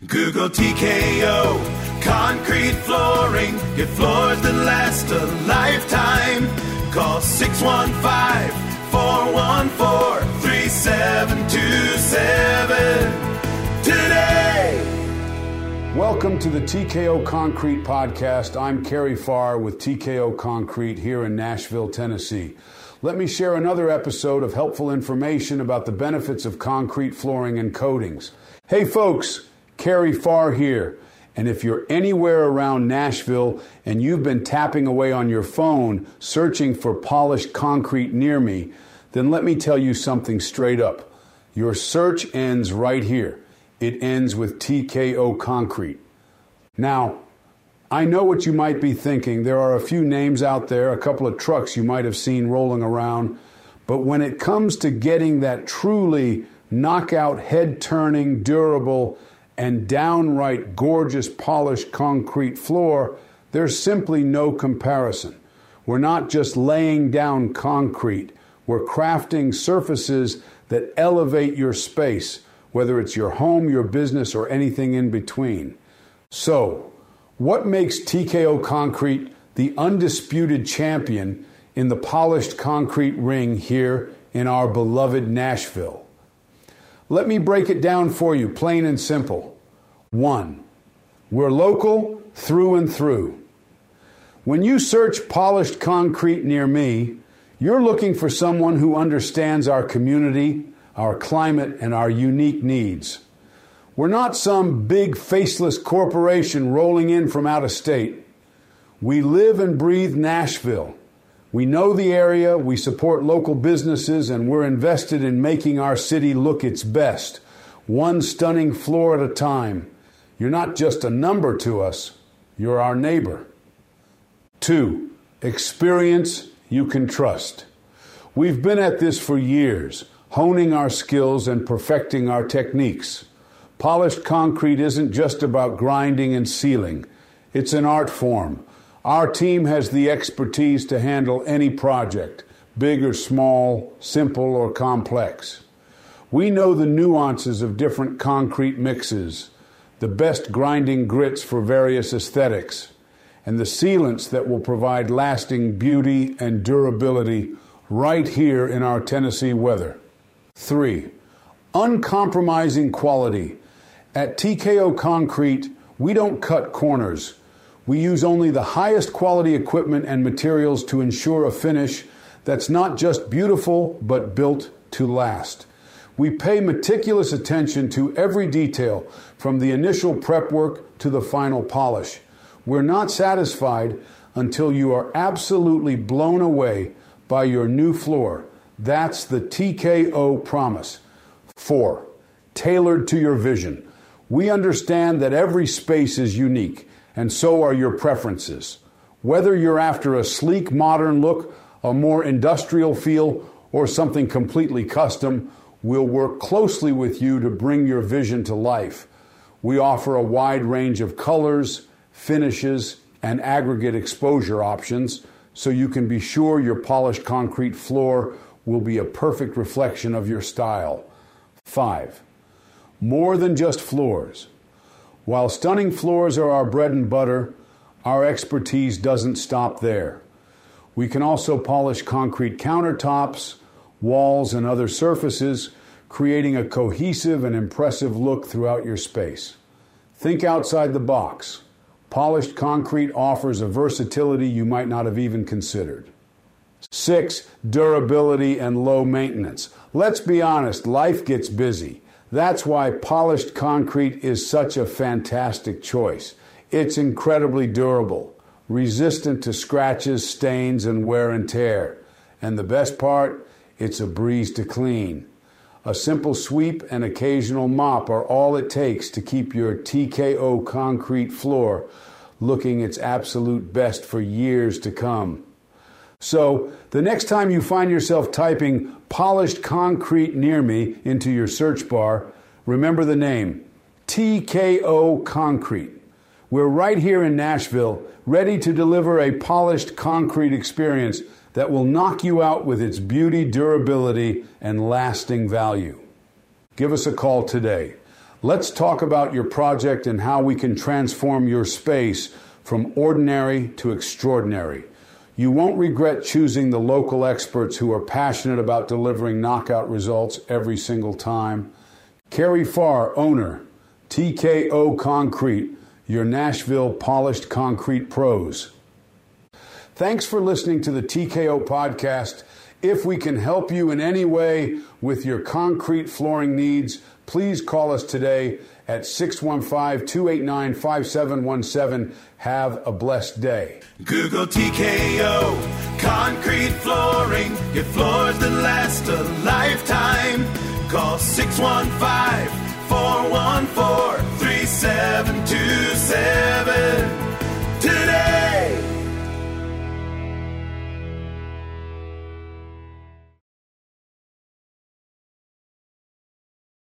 Google TKO Concrete Flooring. Get floors that last a lifetime. Call 615-414-3727 today. Welcome to the TKO Concrete Podcast. I'm Kerry Farr with TKO Concrete here in Nashville, Tennessee. Let me share another episode of helpful information about the benefits of concrete flooring and coatings. Hey folks, Kerry Farr here. And if you're anywhere around Nashville and you've been tapping away on your phone searching for polished concrete near me, then let me tell you something straight up. Your search ends right here. It ends with TKO Concrete. Now, I know what you might be thinking. There are a few names out there, a couple of trucks you might have seen rolling around. But when it comes to getting that truly knockout, head-turning, durable, and downright gorgeous polished concrete floor, there's simply no comparison. We're not just laying down concrete. We're crafting surfaces that elevate your space, whether it's your home, your business, or anything in between. So, what makes TKO Concrete the undisputed champion in the polished concrete ring here in our beloved Nashville? Let me break it down for you, plain and simple. 1, we're local through and through. When you search polished concrete near me, you're looking for someone who understands our community, our climate, and our unique needs. We're not some big faceless corporation rolling in from out of state. We live and breathe Nashville. We know the area, we support local businesses, and we're invested in making our city look its best, one stunning floor at a time. You're not just a number to us, you're our neighbor. 2, experience you can trust. We've been at this for years, honing our skills and perfecting our techniques. Polished concrete isn't just about grinding and sealing. It's an art form. Our team has the expertise to handle any project, big or small, simple or complex. We know the nuances of different concrete mixes, the best grinding grits for various aesthetics, and the sealants that will provide lasting beauty and durability right here in our Tennessee weather. 3, uncompromising quality. At TKO Concrete, we don't cut corners. We use only the highest quality equipment and materials to ensure a finish that's not just beautiful, but built to last. We pay meticulous attention to every detail, from the initial prep work to the final polish. We're not satisfied until you are absolutely blown away by your new floor. That's the TKO promise. 4, tailored to your vision. We understand that every space is unique, and so are your preferences. Whether you're after a sleek, modern look, a more industrial feel, or something completely custom, we'll work closely with you to bring your vision to life. We offer a wide range of colors, finishes, and aggregate exposure options, so you can be sure your polished concrete floor will be a perfect reflection of your style. 5, more than just floors. While stunning floors are our bread and butter, our expertise doesn't stop there. We can also polish concrete countertops, walls, and other surfaces, creating a cohesive and impressive look throughout your space. Think outside the box. Polished concrete offers a versatility you might not have even considered. 6, durability and low maintenance. Let's be honest, life gets busy. That's why polished concrete is such a fantastic choice. It's incredibly durable, resistant to scratches, stains, and wear and tear. And the best part, it's a breeze to clean. A simple sweep and occasional mop are all it takes to keep your TKO concrete floor looking its absolute best for years to come. So, the next time you find yourself typing polished concrete near me into your search bar, remember the name, TKO Concrete. We're right here in Nashville, ready to deliver a polished concrete experience that will knock you out with its beauty, durability, and lasting value. Give us a call today. Let's talk about your project and how we can transform your space from ordinary to extraordinary. You won't regret choosing the local experts who are passionate about delivering knockout results every single time. Kerry Farr, owner, TKO Concrete, your Nashville polished concrete pros. Thanks for listening to the TKO podcast. If we can help you in any way with your concrete flooring needs, please call us today at 615-289-5717. Have a blessed day. Google TKO Concrete Flooring. Get floors that last a lifetime. Call 615-414-3722.